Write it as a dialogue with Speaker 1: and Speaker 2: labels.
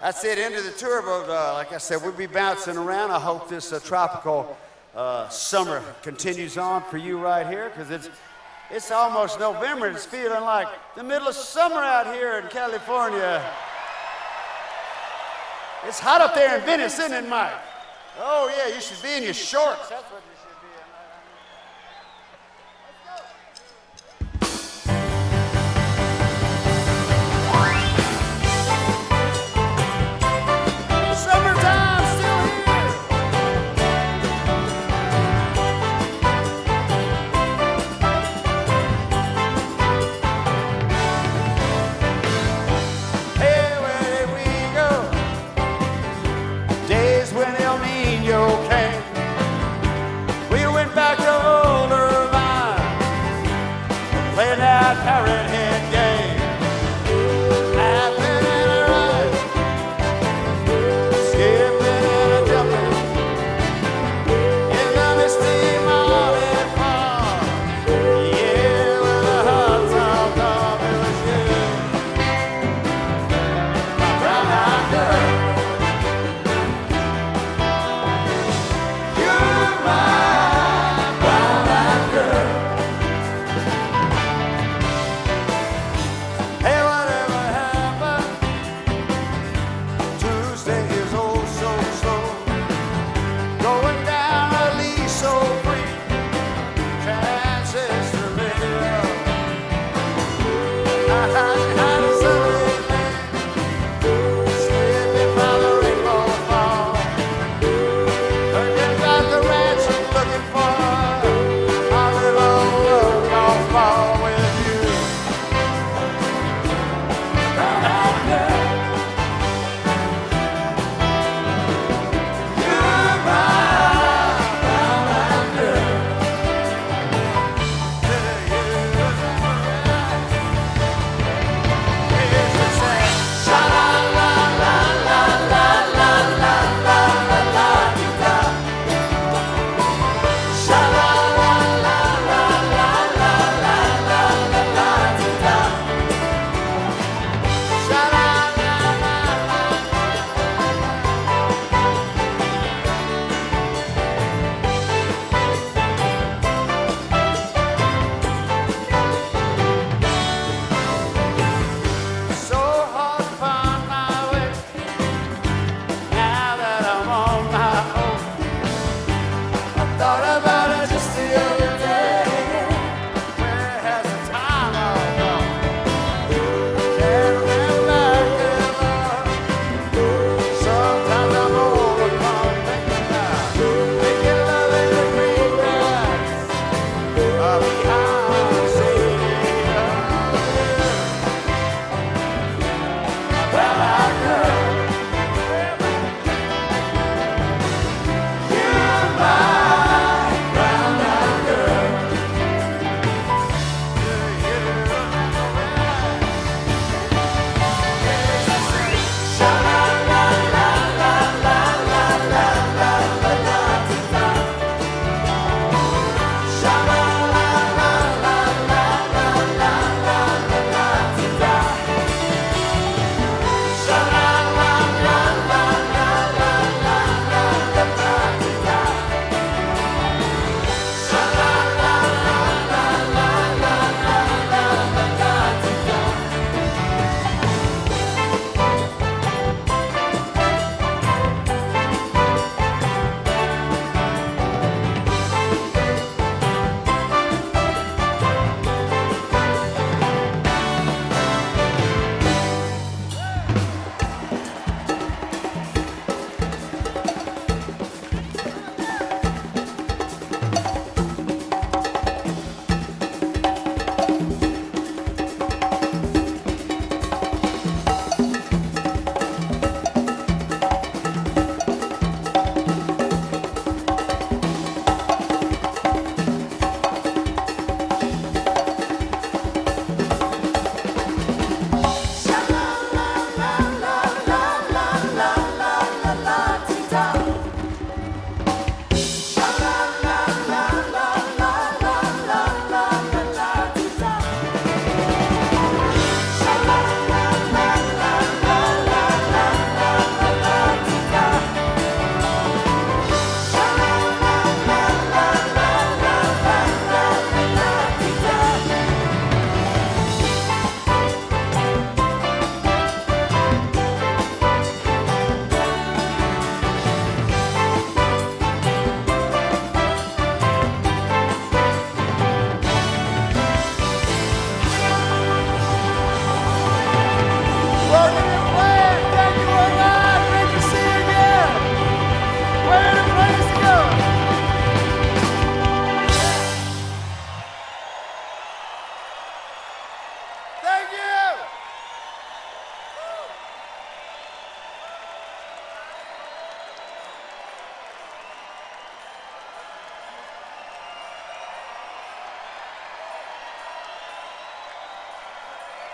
Speaker 1: That's it, end of the tour, but like I said, we'll be bouncing around. I hope this tropical summer continues on for you right here, because it's almost November. It's feeling like the middle of summer out here in California. It's hot up there in Venice, isn't it, Mike? Oh, yeah, you should be in your shorts. That's what you should do.